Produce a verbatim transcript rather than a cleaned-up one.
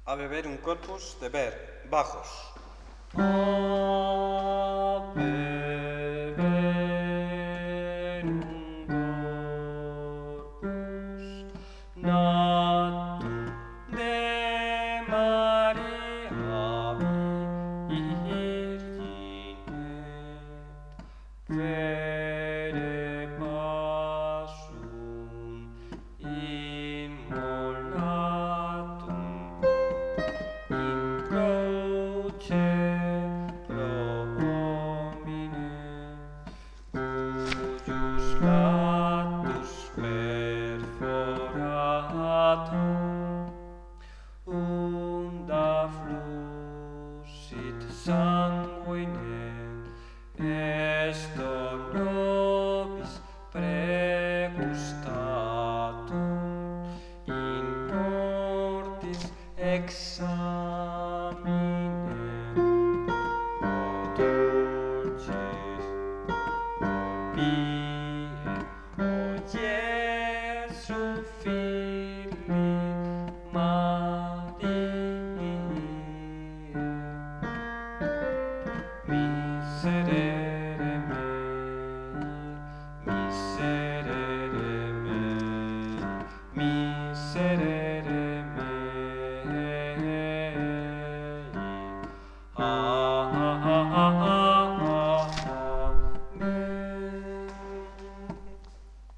a beber un corpus de ver bajos. A beber un corpus natum de Maria Virgine vere passum immolatum in croce pro homine, cuius latus perforatum unda flusit sanguine, esto nobis pregustatum in mortis exa